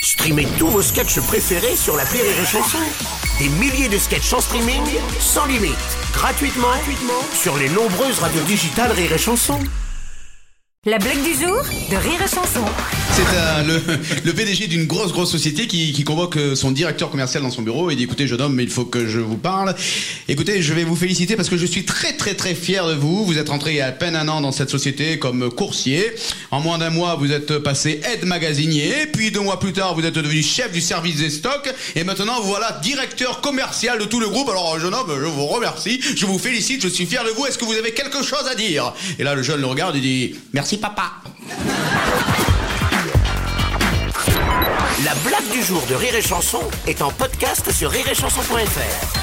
Streamez tous vos sketchs préférés sur l'appli Rire et Chanson. Des milliers de sketchs en streaming, sans limite, gratuitement sur les nombreuses radios digitales Rire et Chanson. La blague du jour de Rire et Chanson. C'est le PDG d'une grosse société qui convoque son directeur commercial dans son bureau et dit: écoutez jeune homme, il faut que je vous parle. Écoutez, je vais vous féliciter parce que je suis très fier de vous. Vous êtes rentré il y a à peine un an dans cette société comme coursier. En moins d'un mois, vous êtes passé aide magasinier. Puis 2 mois plus tard, vous êtes devenu chef du service des stocks. Et maintenant, voilà directeur commercial de tout le groupe. Alors jeune homme, je vous remercie, je vous félicite, je suis fier de vous. Est-ce que vous avez quelque chose à dire? Et là, le jeune le regarde et dit: merci papa. La blague du jour de Rire et Chanson est en podcast sur rireetchanson.fr.